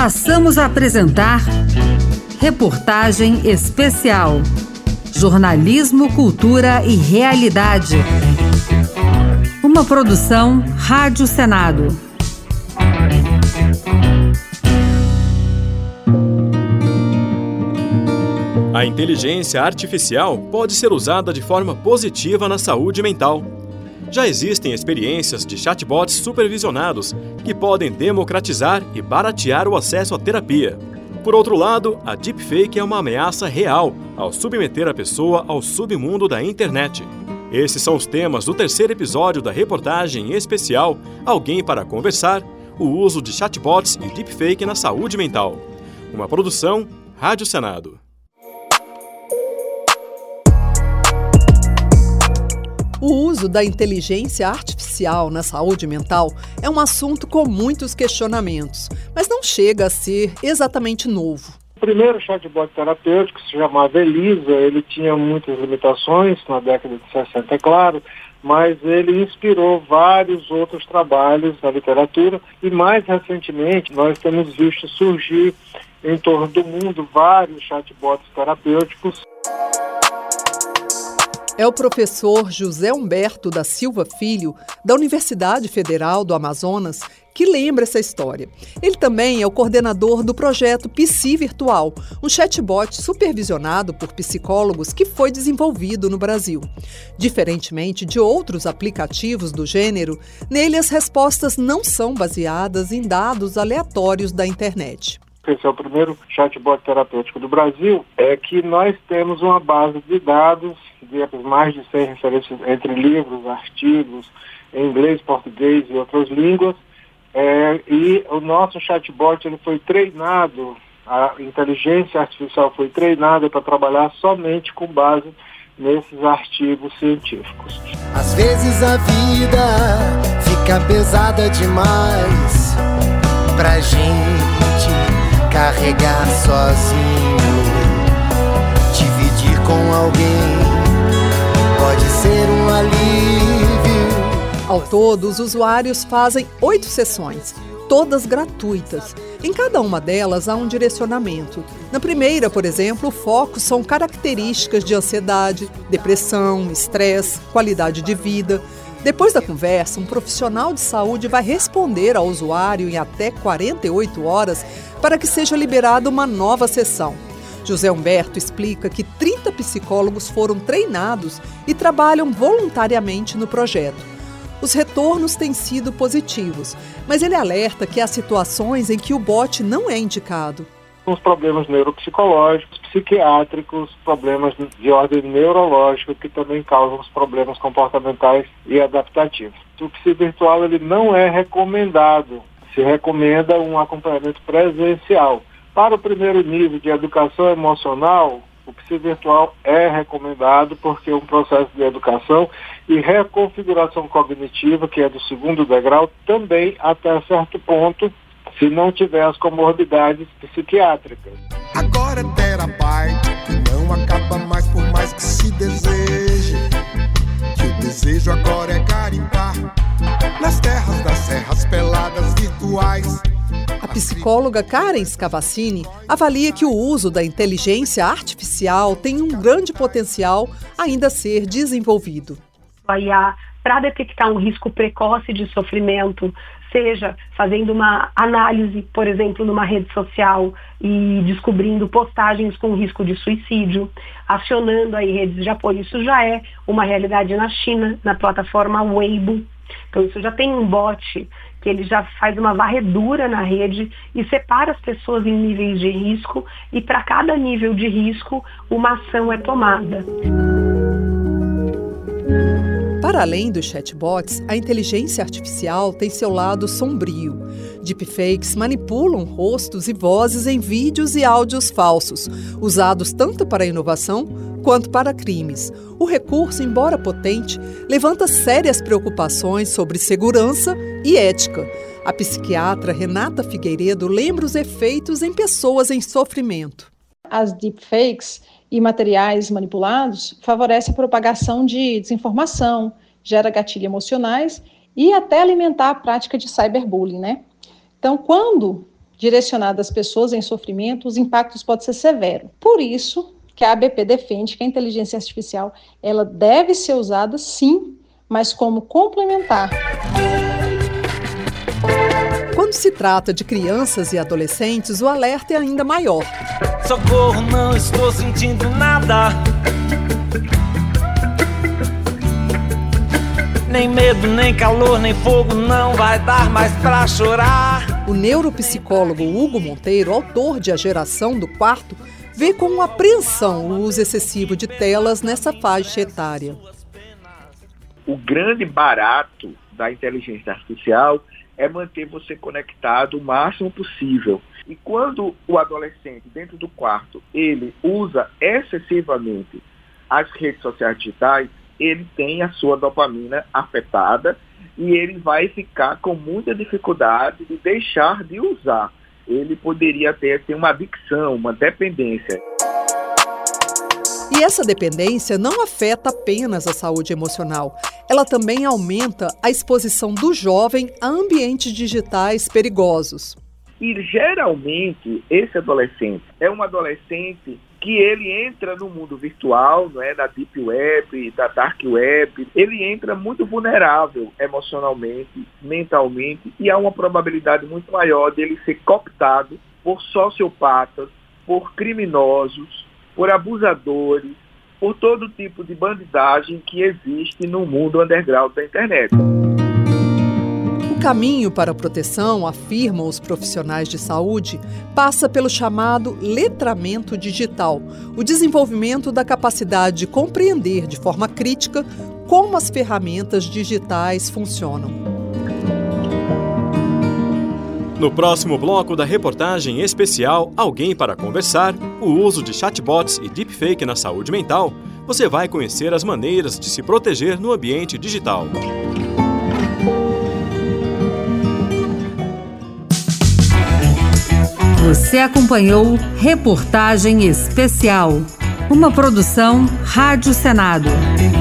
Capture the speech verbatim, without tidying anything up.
Passamos a apresentar Reportagem Especial. Jornalismo, Cultura e Realidade. Uma produção Rádio Senado. A inteligência artificial pode ser usada de forma positiva na saúde mental. Já existem experiências de chatbots supervisionados que podem democratizar e baratear o acesso à terapia. Por outro lado, a deepfake é uma ameaça real ao submeter a pessoa ao submundo da internet. Esses são os temas do terceiro episódio da reportagem especial Alguém para Conversar, o uso de chatbots e deepfake na saúde mental. Uma produção Rádio Senado. O uso da inteligência artificial na saúde mental é um assunto com muitos questionamentos, mas não chega a ser exatamente novo. O primeiro chatbot terapêutico, se chamava Elisa, ele tinha muitas limitações na década de sessenta, é claro, mas ele inspirou vários outros trabalhos na literatura e mais recentemente nós temos visto surgir em torno do mundo vários chatbots terapêuticos. É o professor José Humberto da Silva Filho, da Universidade Federal do Amazonas, que lembra essa história. Ele também é o coordenador do projeto Psi Virtual, um chatbot supervisionado por psicólogos que foi desenvolvido no Brasil. Diferentemente de outros aplicativos do gênero, nele as respostas não são baseadas em dados aleatórios da internet. Esse é o primeiro chatbot terapêutico do Brasil, é que nós temos uma base de dados de mais de cem referências entre livros, artigos, em inglês, português e outras línguas, é, e o nosso chatbot ele foi treinado, a inteligência artificial foi treinada para trabalhar somente com base nesses artigos científicos. Às vezes a vida fica pesada demais pra gente carregar sozinho, dividir com alguém pode ser um alívio. Ao todo, os usuários fazem oito sessões, todas gratuitas. Em cada uma delas há um direcionamento. Na primeira, por exemplo, o foco são características de ansiedade, depressão, estresse, qualidade de vida. Depois da conversa, um profissional de saúde vai responder ao usuário em até quarenta e oito horas para que seja liberada uma nova sessão. José Humberto explica que trinta psicólogos foram treinados e trabalham voluntariamente no projeto. Os retornos têm sido positivos, mas ele alerta que há situações em que o bot não é indicado. Os problemas neuropsicológicos, psiquiátricos, problemas de ordem neurológica que também causam os problemas comportamentais e adaptativos. O Psi Virtual ele não é recomendado, se recomenda um acompanhamento presencial. Para o primeiro nível de educação emocional, o Psi Virtual é recomendado porque é um processo de educação e reconfiguração cognitiva, que é do segundo degrau, também até certo ponto, se não tiver as comorbidades psiquiátricas. Agora é terabyte, que não acaba mais por mais que se deseje. Que o desejo agora é garimpar nas terras das serras peladas virtuais. A psicóloga Karen Scavacini avalia que o uso da inteligência artificial tem um grande potencial ainda a ser desenvolvido. A I A, para detectar um risco precoce de sofrimento, seja fazendo uma análise, por exemplo, numa rede social e descobrindo postagens com risco de suicídio, acionando aí redes de apoio. Isso já é uma realidade na China, na plataforma Weibo. Então isso já tem um bot que ele já faz uma varredura na rede e separa as pessoas em níveis de risco e para cada nível de risco uma ação é tomada. Para além dos chatbots, a inteligência artificial tem seu lado sombrio. Deepfakes manipulam rostos e vozes em vídeos e áudios falsos, usados tanto para inovação quanto para crimes. O recurso, embora potente, levanta sérias preocupações sobre segurança e ética. A psiquiatra Renata Figueiredo lembra os efeitos em pessoas em sofrimento. As deepfakes e materiais manipulados favorecem a propagação de desinformação, gera gatilhos emocionais e até alimentar a prática de cyberbullying, né? Então, quando direcionada às pessoas em sofrimento, os impactos podem ser severos. Por isso que a A B P defende que a inteligência artificial ela deve ser usada, sim, mas como complementar. Quando se trata de crianças e adolescentes, o alerta é ainda maior. Socorro, não estou sentindo nada. Nem medo, nem calor, nem fogo, não vai dar mais pra chorar. O neuropsicólogo Hugo Monteiro, autor de A Geração do Quarto, vê com apreensão o uso excessivo de telas nessa faixa etária. O grande barato da inteligência artificial é manter você conectado o máximo possível. E quando o adolescente, dentro do quarto, ele usa excessivamente as redes sociais digitais, ele tem a sua dopamina afetada e ele vai ficar com muita dificuldade de deixar de usar. Ele poderia ter, ter uma adicção, uma dependência. E essa dependência não afeta apenas a saúde emocional. Ela também aumenta a exposição do jovem a ambientes digitais perigosos. E geralmente esse adolescente é um adolescente que ele entra no mundo virtual, não é, da Deep Web, da Dark Web, ele entra muito vulnerável emocionalmente, mentalmente, e há uma probabilidade muito maior dele ser cooptado por sociopatas, por criminosos, por abusadores, por todo tipo de bandidagem que existe no mundo underground da internet. O caminho para a proteção, afirmam os profissionais de saúde, passa pelo chamado letramento digital, o desenvolvimento da capacidade de compreender de forma crítica como as ferramentas digitais funcionam. No próximo bloco da reportagem especial Alguém para Conversar, o uso de chatbots e deepfake na saúde mental, você vai conhecer as maneiras de se proteger no ambiente digital. Você acompanhou Reportagem Especial, uma produção Rádio Senado.